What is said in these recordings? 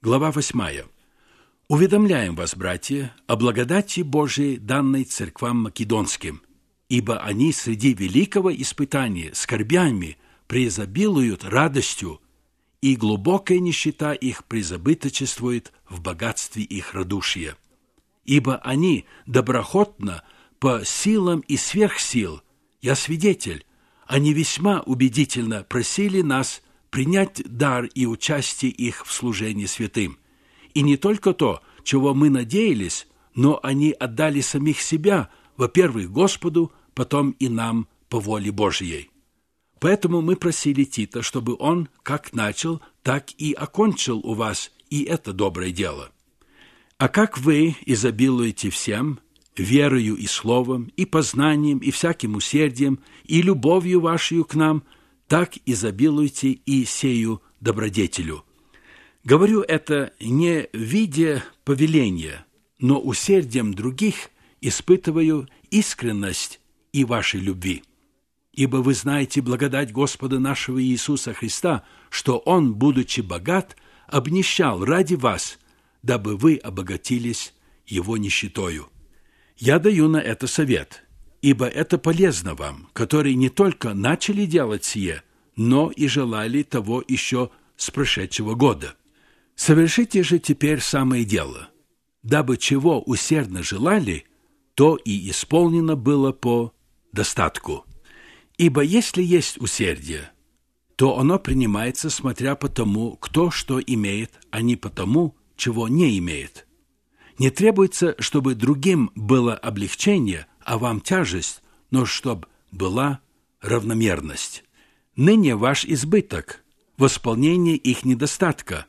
Глава 8. Уведомляем вас, братья, о благодати Божией, данной церквам македонским, ибо они среди великого испытания скорбями преизобилуют радостью, и глубокая нищета их презабыточествует в богатстве их радушия. Ибо они доброхотно, по силам и сверх сил, я свидетель, они весьма убедительно просили нас принять дар и участие их в служении святым. И не только то, чего мы надеялись, но они отдали самих себя, во-первых, Господу, потом и нам по воле Божией. Поэтому мы просили Тита, чтобы он как начал, так и окончил у вас и это доброе дело. А как вы изобилуете всем, верою и словом, и познанием, и всяким усердием, и любовью вашей к нам, так изобилуйте и сею добродетелю. Говорю это не в виде повеления, но усердием других испытываю искренность и вашей любви. Ибо вы знаете благодать Господа нашего Иисуса Христа, что Он, будучи богат, обнищал ради вас, дабы вы обогатились Его нищетою. Я даю на это совет, ибо это полезно вам, которые не только начали делать сие, но и желали того еще с прошедшего года. Совершите же теперь самое дело, дабы чего усердно желали, то и исполнено было по достатку. Ибо если есть усердие, то оно принимается, смотря по тому, кто что имеет, а не по тому, чего не имеет. Не требуется, чтобы другим было облегчение, а вам тяжесть, но чтобы была равномерность. Ныне ваш избыток – восполнение их недостатка,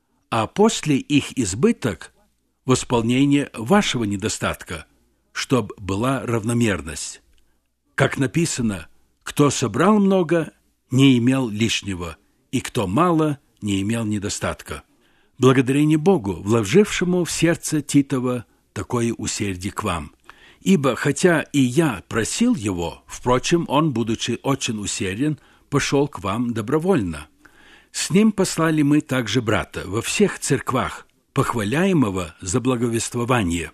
а после их избыток – восполнение вашего недостатка, чтобы была равномерность. Как написано, кто собрал много, не имел лишнего, и кто мало, не имел недостатка. Благодарение Богу, вложившему в сердце Титова такое усердие к вам. Ибо, хотя и я просил его, впрочем, он, будучи очень усерден, пошел к вам добровольно. С ним послали мы также брата во всех церквах, похваляемого за благовествование,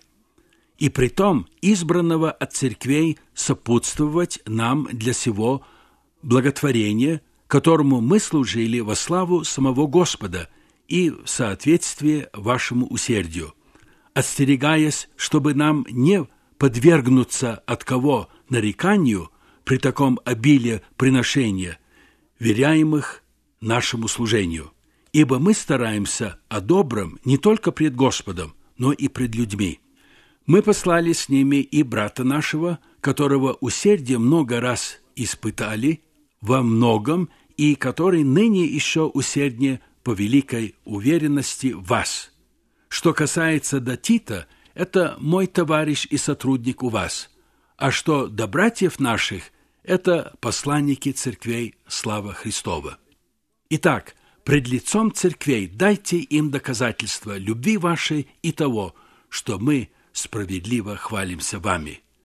и притом избранного от церквей сопутствовать нам для сего благотворения, которому мы служили во славу самого Господа и в соответствии вашему усердию, остерегаясь, чтобы нам не подвергнуться от кого нареканию при таком обилии приношения, веряемых нашему служению. Ибо мы стараемся о добром не только пред Господом, но и пред людьми. Мы послали с ними и брата нашего, которого усердие много раз испытали во многом, и который ныне еще усерднее по великой уверенности в вас. Что касается до Тита, это мой товарищ и сотрудник у вас, а что до братьев наших, это посланники церквей слава Христова. Итак, пред лицом церквей дайте им доказательства любви вашей и того, что мы справедливо хвалимся вами.